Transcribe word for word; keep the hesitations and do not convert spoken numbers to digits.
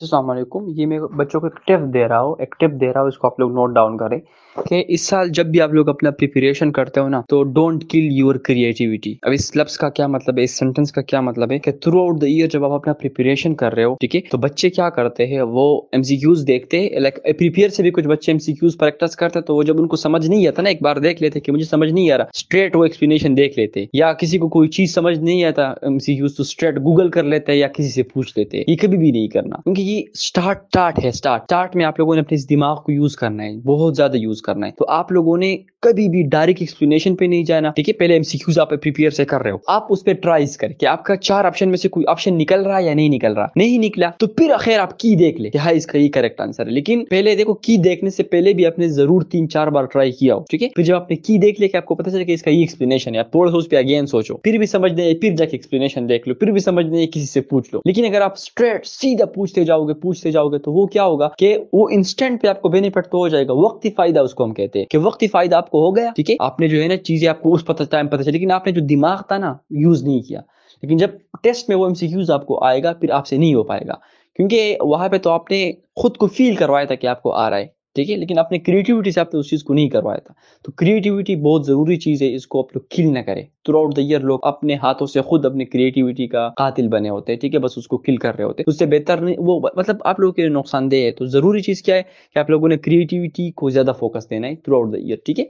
अस्सलाम वालेकुम। ये मैं बच्चों को एक टिप दे रहा हूँ एक टिप दे रहा हूँ इसको आप लोग नोट डाउन करें कि इस साल जब भी आप लोग अपना प्रिपरेशन करते हो ना, तो डोंट किल योर क्रिएटिविटी। अब इस लफ्ज़ का क्या मतलब है, इस सेंटेंस का क्या मतलब है कि थ्रू आउट द ईयर जब आप अपना प्रिपरेशन कर रहे हो, ठीक है, तो बच्चे क्या करते हैं, वो एमसीक्यूज देखते हैं। लाइक प्रिपेयर से भी कुछ बच्चे एमसीक्यूज प्रैक्टिस करते हैं, तो वो जब उनको समझ नहीं आता ना, एक बार देख लेते कि मुझे समझ नहीं आ रहा, स्ट्रेट वो एक्सप्लेनेशन देख लेते। या किसी को कोई चीज समझ नहीं आता एमसीक्यूज, तो स्ट्रेट गूगल कर लेते हैं या किसी से पूछ लेते हैं। ये कभी भी नहीं करना, क्योंकि ये स्टार्ट स्टार्ट है स्टार्ट स्टार्ट में आप लोगों ने अपने इस दिमाग को यूज करना है, बहुत ज्यादा यूज करना है। तो आप लोगों ने कभी भी डायरेक्ट एक्सप्लेनेशन पे नहीं जाना, ठीक है। पहले एमसीक्यूज आप प्रिपेयर से कर रहे हो, आप उस पर ट्राइज करें कि आपका चार ऑप्शन में से कोई ऑप्शन निकल रहा है या नहीं निकल रहा। नहीं निकला तो फिर आखिर आप की देख ले कि हाँ इसका ये करेक्ट आंसर है। लेकिन पहले देखो, की देखने से पहले भी आपने जरूर तीन चार बार ट्राई किया हो, ठीक है। फिर जब आपने की देख लिया कि आपको पता चले कि इसका ये एक्सप्लेनेशन है, आप थोड़ा सा उस पर अगेन सोचो, फिर भी समझ नहीं, फिर जाके एक्सप्लेनेशन देख लो, फिर भी समझ नहीं, किसी से पूछ लो। लेकिन अगर आप स्ट्रेट सीधा पूछते जाओगे पूछते जाओगे तो वो क्या होगा कि वो इंस्टेंट पे आपको बेनिफिट तो हो जाएगा, वक्ती फायदा उसको हम कहते हैं कि वक्ती फायदा आपको हो गया, ठीक है। आपने जो है ना चीजें आपको उस पता टाइम पता चली, लेकिन आपने जो दिमाग था ना यूज नहीं किया। लेकिन जब टेस्ट में वो एमसीक्यूज आपको आएगा, फिर आपसे नहीं हो पाएगा, क्योंकि वहां पे तो आपने खुद को फील करवाया था कि आपको आ रहा है, ठीक है। लेकिन अपने क्रिएटिविटी से आपने उस चीज को नहीं करवाया था। तो क्रिएटिविटी बहुत जरूरी चीज है, इसको आप लोग किल ना करें। थ्रू आउट द ईयर लोग अपने हाथों से खुद अपनी क्रिएटिविटी का कातिल बने होते हैं, ठीक है, बस उसको किल कर रहे होते हैं। उससे बेहतर नहीं वो, मतलब आप लोगों के लिए नुकसानदेह है। तो जरूरी चीज क्या है कि आप लोगों ने क्रिएटिविटी को ज्यादा फोकस देना है थ्रू आउट द ईयर, ठीक है।